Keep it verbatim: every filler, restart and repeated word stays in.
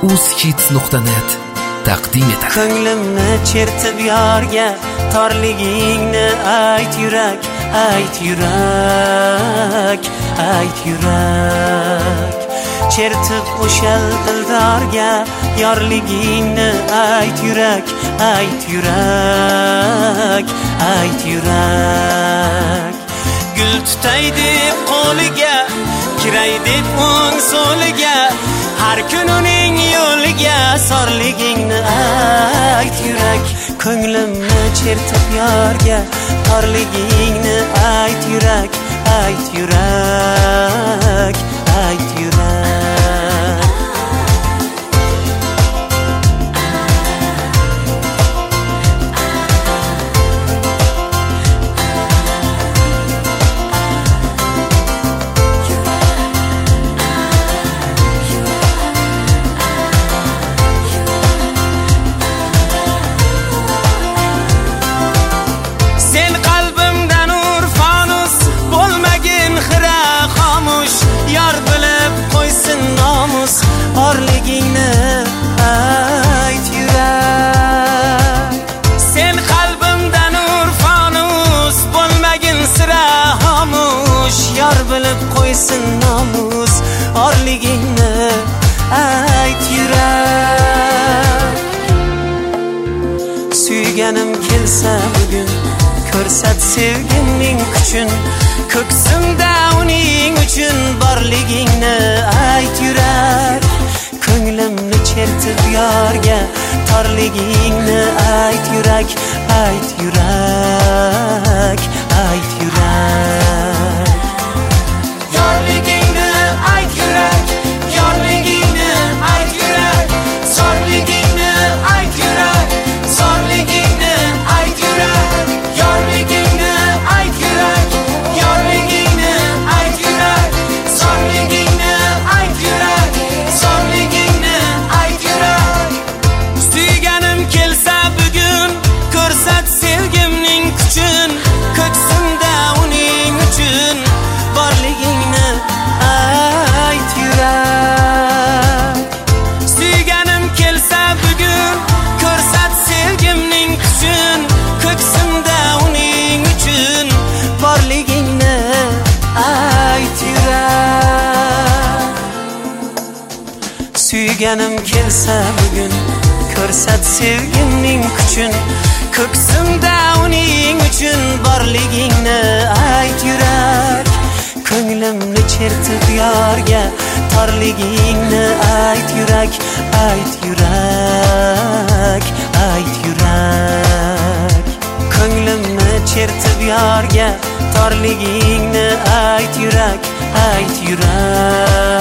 uzkids nuqta net taqdim etadi. Ko'nglimni chertib yorga, torligingni ayt yurak, ayt yurak, ayt yurak. Chertib o'shal dildorga, yorligingni ayt yurak, ayt yurak, ayt yurak. Gul tutay deb qo'liga, kiray deb o'ng so'liga, har kun uning yo'liga sorligingni ayt yurak. Ko'nglimni chertib yorga, torligingni ayt yurak, ayt yurak, ayt yurak. Orligingni ayt yurak. Sen qalbimda nur fanus, bo'lmagin sira xomush. Yor bilib qo'ysin nomus, orligingni ayt yurak. Suyganim kelsa bugun, ko'rsat sevgimning kuchin. Ko'ksimda uning uchun borligingni ayt yurak. Ko'nglimni chertib yorga, torligingni ayt yurak, ayt yurak, ayt yurak. Yorligingni ayt yurak, yorligingni ayt yurak, sorligingni ayt yurak, sorligingni ayt yurak. Yorligingni ayt yurak, yorligingni ayt yurak, sorligingni ayt yurak, sorligingni ayt yurak. Suyganim kelsa bugun, ko'rsat sevgimning kuchin. Ko'ksimda uning uchun borligingni ayt yurak. Suyganim kelsa bugun, ko'rsat sevgimning kuchin. Ko'ksimda uning uchun borligingni ayt yurak. Suyganim kelsa bugun, ko'rsat sevgimning kuchin. Ko'ksimda uning uchun borligingni ayt yurak. Ko'nglimni chertib yorga, torligingni ayt yurak, ayt yurak, ayt yurak. Ko'nglimni chertib yorga, torligingni ayt yurak, ayt yurak.